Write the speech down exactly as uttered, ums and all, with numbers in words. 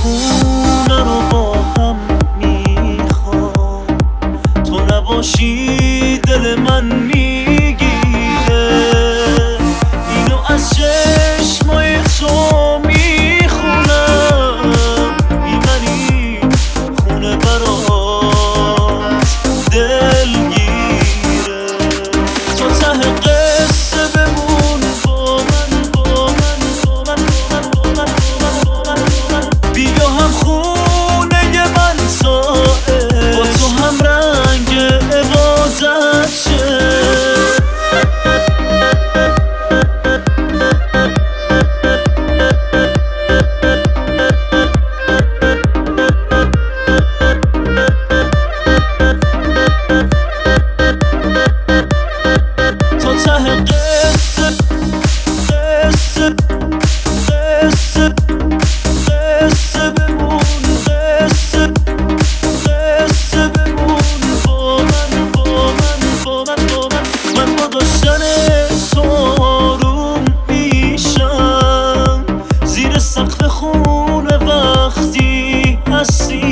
خونه رو با هم میخوام، تو نباشی دل من میگیره، اینو از چشمای تو میخونم، میبری خونه برات دلگیره. تو ته قصه بمون با من، با من، با من، با من، با من، با من، با من. بیا هم خونه من ساعه، با تو هم رنگ عبادت شه. تو ته قصه قصه قصه قصه بمون، قصه قصه بمون با من، با من، با من، با من. من با داشتن تو آروم میشم، زیر سقف خونه وقتی هستی